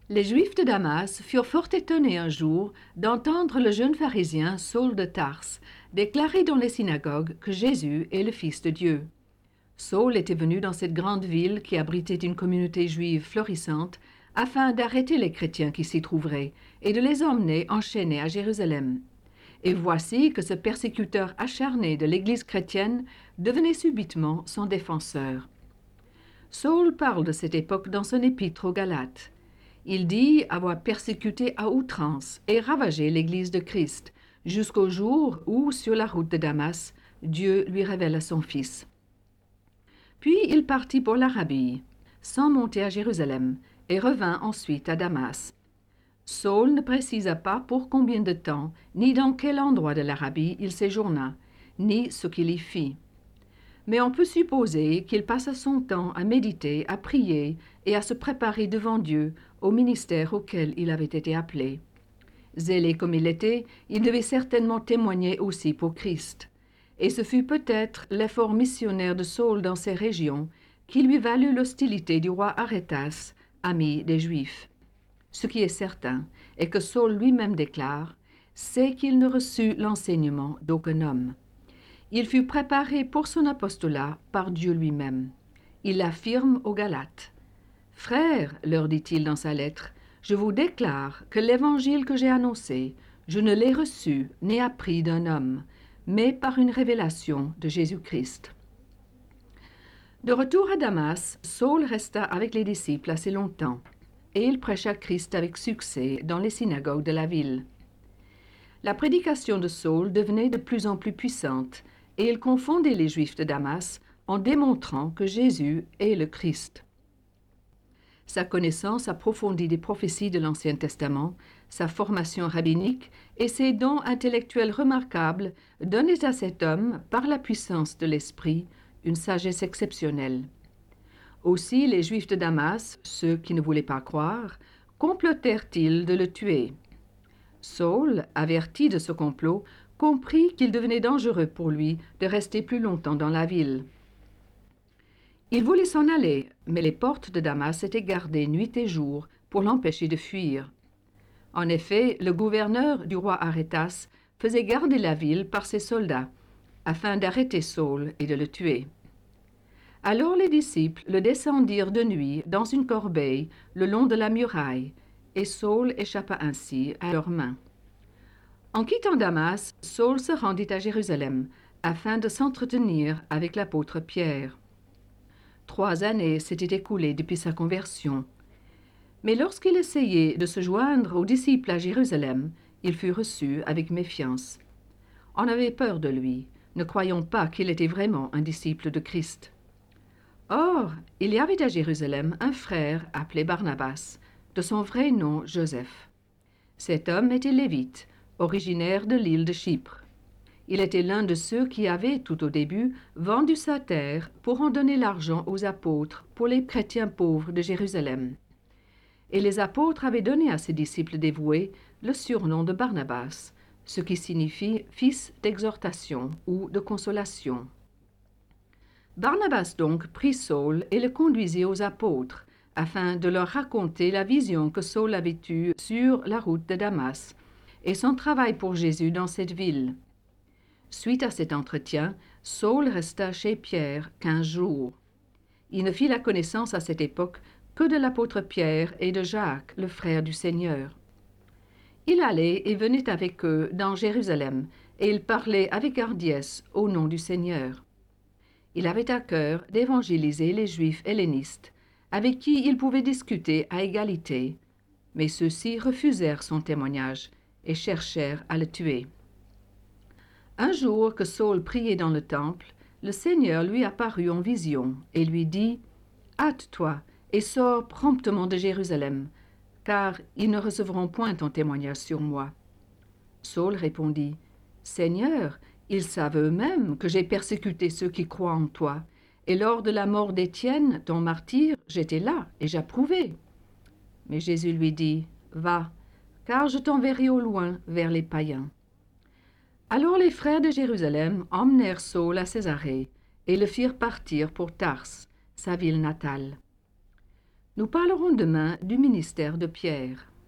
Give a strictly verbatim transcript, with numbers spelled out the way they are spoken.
Les Juifs de Damas furent fort étonnés un jour d'entendre le jeune pharisien Saul de Tarse déclarer dans les synagogues que Jésus est le Fils de Dieu. Saul était venu dans cette grande ville qui abritait une communauté juive florissante afin d'arrêter les chrétiens qui s'y trouveraient et de les emmener enchaînés à Jérusalem. Et voici que ce persécuteur acharné de l'Église chrétienne devenait subitement son défenseur. Saul parle de cette époque dans son épître aux Galates. Il dit avoir persécuté à outrance et ravagé l'Église de Christ, jusqu'au jour où, sur la route de Damas, Dieu lui révéla son Fils. Puis il partit pour l'Arabie, sans monter à Jérusalem, et revint ensuite à Damas. Saul ne précisa pas pour combien de temps, ni dans quel endroit de l'Arabie il séjourna, ni ce qu'il y fit. Mais on peut supposer qu'il passa son temps à méditer, à prier et à se préparer devant Dieu au ministère auquel il avait été appelé. Zélé comme il était, il devait certainement témoigner aussi pour Christ. Et ce fut peut-être l'effort missionnaire de Saul dans ces régions qui lui valut l'hostilité du roi Arétas, ami des Juifs. Ce qui est certain est que Saul lui-même déclare, c'est qu'il ne reçut l'enseignement d'aucun homme. Il fut préparé pour son apostolat par Dieu lui-même. Il l'affirme aux Galates. « Frères, leur dit-il dans sa lettre, je vous déclare que l'évangile que j'ai annoncé, je ne l'ai reçu ni appris d'un homme, mais par une révélation de Jésus-Christ. » De retour à Damas, Saul resta avec les disciples assez longtemps, et il prêcha Christ avec succès dans les synagogues de la ville. La prédication de Saul devenait de plus en plus puissante, et il confondait les Juifs de Damas en démontrant que Jésus est le Christ. Sa connaissance approfondie des prophéties de l'Ancien Testament, sa formation rabbinique et ses dons intellectuels remarquables donnaient à cet homme, par la puissance de l'Esprit, une sagesse exceptionnelle. Aussi les Juifs de Damas, ceux qui ne voulaient pas croire, complotèrent-ils de le tuer. Saul, averti de ce complot, comprit qu'il devenait dangereux pour lui de rester plus longtemps dans la ville. Il voulait s'en aller, mais les portes de Damas étaient gardées nuit et jour pour l'empêcher de fuir. En effet, le gouverneur du roi Arétas faisait garder la ville par ses soldats, afin d'arrêter Saul et de le tuer. Alors les disciples le descendirent de nuit dans une corbeille le long de la muraille, et Saul échappa ainsi à leurs mains. En quittant Damas, Saul se rendit à Jérusalem, afin de s'entretenir avec l'apôtre Pierre. Trois années s'étaient écoulées depuis sa conversion. Mais lorsqu'il essayait de se joindre aux disciples à Jérusalem, il fut reçu avec méfiance. On avait peur de lui, ne croyant pas qu'il était vraiment un disciple de Christ. Or, il y avait à Jérusalem un frère appelé Barnabas, de son vrai nom Joseph. Cet homme était lévite, originaire de l'île de Chypre. Il était l'un de ceux qui avaient, tout au début, vendu sa terre pour en donner l'argent aux apôtres pour les chrétiens pauvres de Jérusalem. Et les apôtres avaient donné à ses disciples dévoués le surnom de Barnabas, ce qui signifie « fils d'exhortation » ou de consolation. Barnabas donc prit Saul et le conduisit aux apôtres, afin de leur raconter la vision que Saul avait eue sur la route de Damas et son travail pour Jésus dans cette ville. Suite à cet entretien, Saul resta chez Pierre quinze jours. Il ne fit la connaissance à cette époque que de l'apôtre Pierre et de Jacques, le frère du Seigneur. Il allait et venait avec eux dans Jérusalem, et il parlait avec hardiesse au nom du Seigneur. Il avait à cœur d'évangéliser les Juifs hellénistes, avec qui il pouvait discuter à égalité, mais ceux-ci refusèrent son témoignage et cherchèrent à le tuer. Un jour que Saul priait dans le temple, le Seigneur lui apparut en vision et lui dit « Hâte-toi et sors promptement de Jérusalem, car ils ne recevront point ton témoignage sur moi. » Saul répondit « Seigneur, ils savent eux-mêmes que j'ai persécuté ceux qui croient en toi, et lors de la mort d'Étienne, ton martyr, j'étais là et j'approuvais. » Mais Jésus lui dit « Va, car je t'enverrai au loin vers les païens. » Alors les frères de Jérusalem emmenèrent Saul à Césarée et le firent partir pour Tarse, sa ville natale. Nous parlerons demain du ministère de Pierre.